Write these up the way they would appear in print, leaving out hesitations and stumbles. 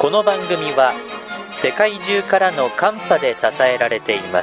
この番組は世界中からのカンパで支えられています。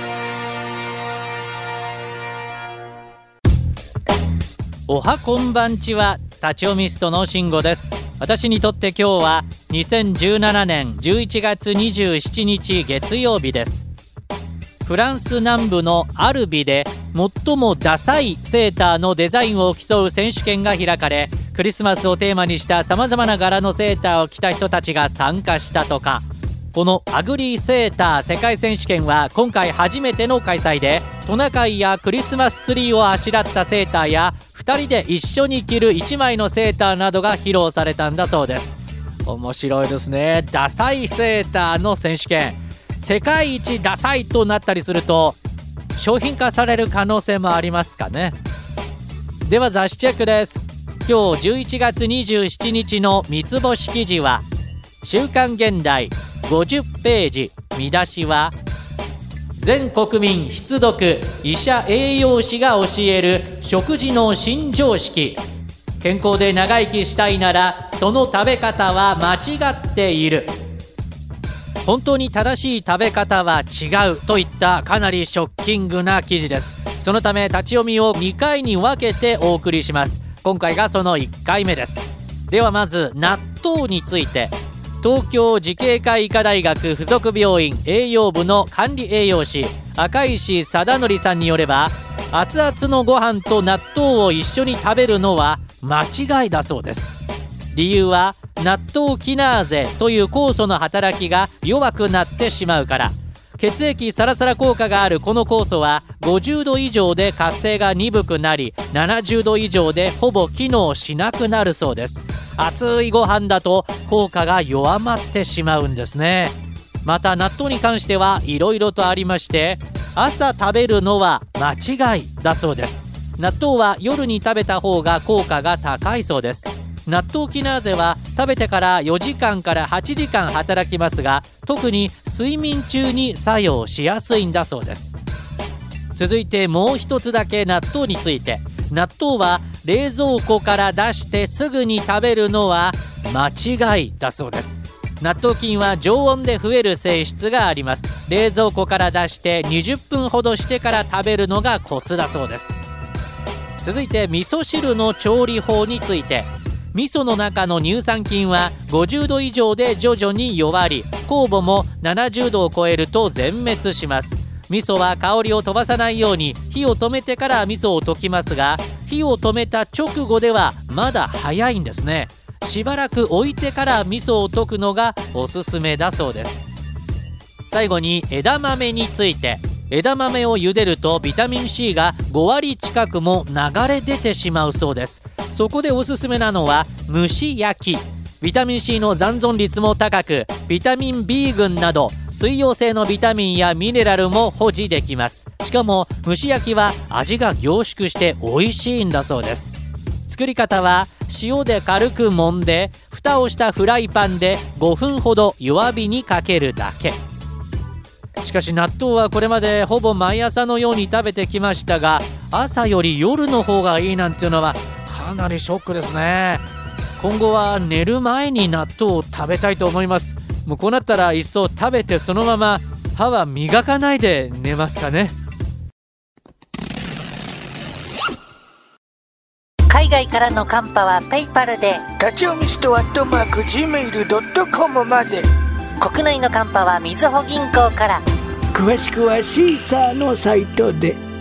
おはこんばんちは、立ち読みストの慎吾です。私にとって今日は2017年11月27日月曜日です。フランス南部のアルビで最もダサいセーターのデザインを競う選手権が開かれ、クリスマスをテーマにしたさまざまな柄のセーターを着た人たちが参加したとか。このアグリーセーター世界選手権は今回初めての開催で、トナカイやクリスマスツリーをあしらったセーターや2人で一緒に着る1枚のセーターなどが披露されたんだそうです。面白いですね。ダサいセーターの選手権、世界一ダサいとなったりすると商品化される可能性もありますかね。では雑誌チェックです。今日11月27日の三つ星記事は週刊現代50ページ、見出しは全国民必読医者栄養士が教える食事の新常識、健康で長生きしたいならその食べ方は間違っている。本当に正しい食べ方は違うといったかなりショッキングな記事です。そのため立ち読みを2回に分けてお送りします。今回がその1回目です。ではまず納豆について、東京慈恵会医科大学附属病院栄養部の管理栄養士赤石貞則さんによれば、熱々のご飯と納豆を一緒に食べるのは間違いだそうです。理由は納豆キナーゼという酵素の働きが弱くなってしまうから。血液サラサラ効果があるこの酵素は50度以上で活性が鈍くなり、70度以上でほぼ機能しなくなるそうです。熱いご飯だと効果が弱まってしまうんですね。また納豆に関してはいろいろとありまして、朝食べるのは間違いだそうです。納豆は夜に食べた方が効果が高いそうです。納豆キナーゼは食べてから4時間から8時間働きますが、特に睡眠中に作用しやすいんだそうです。続いてもう一つだけ納豆について、納豆は冷蔵庫から出してすぐに食べるのは間違いだそうです。納豆菌は常温で増える性質があります。冷蔵庫から出して20分ほどしてから食べるのがコツだそうです。続いて味噌汁の調理法について、味噌の中の乳酸菌は50度以上で徐々に弱り、酵母も70度を超えると全滅します。味噌は香りを飛ばさないように火を止めてから味噌を溶きますが、火を止めた直後ではまだ早いんですね。しばらく置いてから味噌を溶くのがおすすめだそうです。最後に枝豆について、枝豆を茹でるとビタミン C が5割近くも流れ出てしまうそうです。そこでおすすめなのは蒸し焼き。ビタミン C の残存率も高く、ビタミン B 群など水溶性のビタミンやミネラルも保持できます。しかも蒸し焼きは味が凝縮して美味しいんだそうです。作り方は塩で軽く揉んで、蓋をしたフライパンで5分ほど弱火にかけるだけ。しかし納豆はこれまでほぼ毎朝のように食べてきましたが、朝より夜の方がいいなんていうのはかなりショックですね。今後は寝る前に納豆を食べたいと思います。もうこうなったらいっそ食べてそのまま歯は磨かないで寝ますかね。 海外からのカンパはペイパルで、 立ち読みスト@gmail.com まで。 国内のカンパはみずほ銀行から。 詳しくはシーサーのサイトで。